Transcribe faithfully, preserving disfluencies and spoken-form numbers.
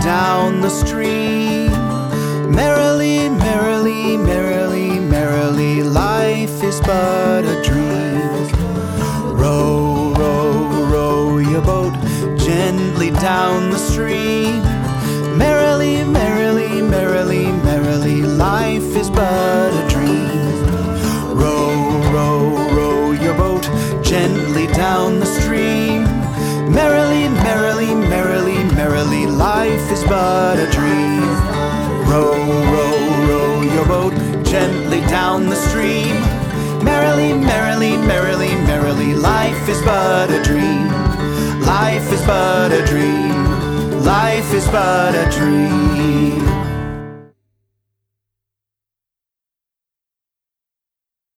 down the stream. Merrily, merrily, merrily, merrily, life is but a dream. Row, row, row your boat gently down the stream. Merrily, merrily, merrily, merrily, life is but a dream. Row, row, row your boat gently down the stream. Merrily, merrily, merrily, merrily, life is but a dream. Row, row, row your boat gently down the stream. Merrily, merrily, merrily, merrily, life is but a dream. Life is but a dream. Life is but a dream.